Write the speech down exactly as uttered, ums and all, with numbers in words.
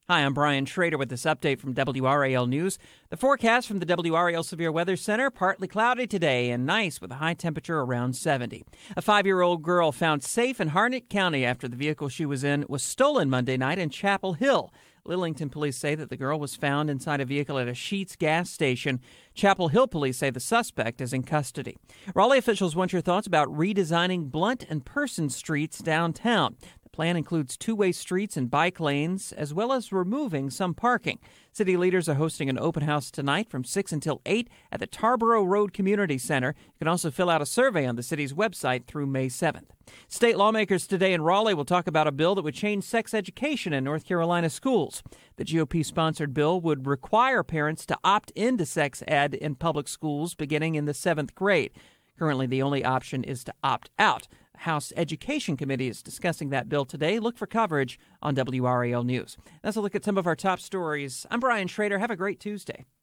Hi, I'm Brian Schrader with this update from W R A L News. The forecast from the W R A L Severe Weather Center, partly cloudy today and nice with a high temperature around seventy. A five-year-old girl found safe in Harnett County after the vehicle she was in was stolen Monday night in Chapel Hill. Lillington police say that the girl was found inside a vehicle at a Sheetz gas station. Chapel Hill police say the suspect is in custody. Raleigh officials want your thoughts about redesigning Blunt and Person streets downtown. The plan includes two-way streets and bike lanes, as well as removing some parking. City leaders are hosting an open house tonight from six until eight at the Tarboro Road Community Center. You can also fill out a survey on the city's website through May seventh. State lawmakers today in Raleigh will talk about a bill that would change sex education in North Carolina schools. The G O P-sponsored bill would require parents to opt into sex ed in public schools beginning in the seventh grade. Currently, the only option is to opt out. The House Education Committee is discussing that bill today. Look for coverage on W R A L News. That's a look at some of our top stories. I'm Brian Schrader. Have a great Tuesday.